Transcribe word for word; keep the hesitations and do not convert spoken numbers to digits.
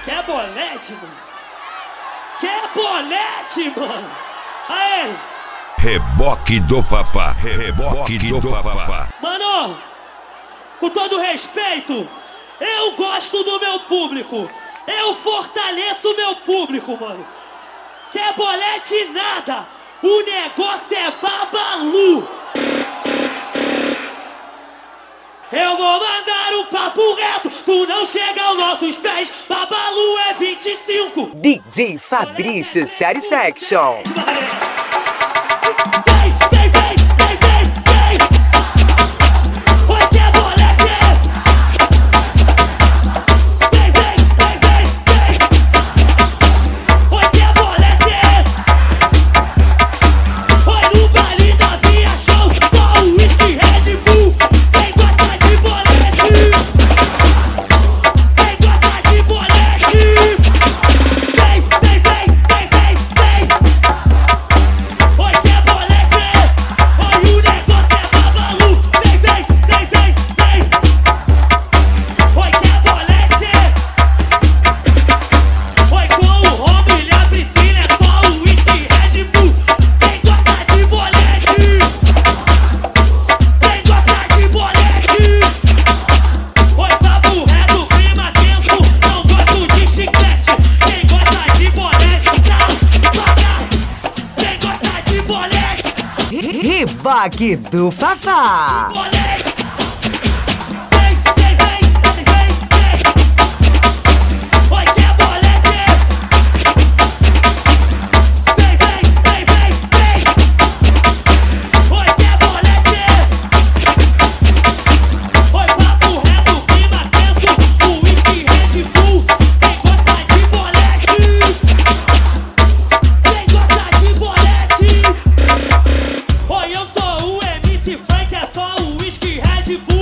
Quer bolete, mano? Quer bolete, mano? Aê! Reboque do Fafá, reboque do Fafá. Mano, com todo respeito, eu gosto do meu público. Eu fortaleço o meu público, mano. Quer bolete nada. O negócio é babalu. Eu vou mandar um papo reto, tu não chega aos nossos pés. Babalu é vinte e cinco. D J Fabrício Satisfaction. Vem, vem, vem, vem, vem, vem. Oi, que é bolete. Vem, vem, vem, vem, vem. Oi, que é bolete. Oi, no baile da Via Show, só o whisky Red Bull. Quem gosta de bolete? Quem gosta de bolete? Vem, vem, vem, vem, vem, vem. Oi, que é bolete. Oi, o negócio é babalu. Vem, vem, vem, vem, vem. Oi, que é bolete. Oi, com o Romulo e a Priscila é só o whisky Red Bull. Quem gosta de bolete? Quem gosta de bolete? Oi, papo reto, clima tenso, não gosto de chiclete. Quem gosta de bolete, tá? Soca. Quem gosta de bolete? Reboque do Fafá. Bolete. Vem, vem, vem, vem, vem, vem. Oi, que é bolete. Vem, vem, vem, vem, vem. Oi, que é bolete. Oi, papo reto, clima tenso, o whisky Red Bull. Quem gosta de bolete? Quem gosta de bolete? Oi, eu sou o M C Frank, é só o whisky Red Bull.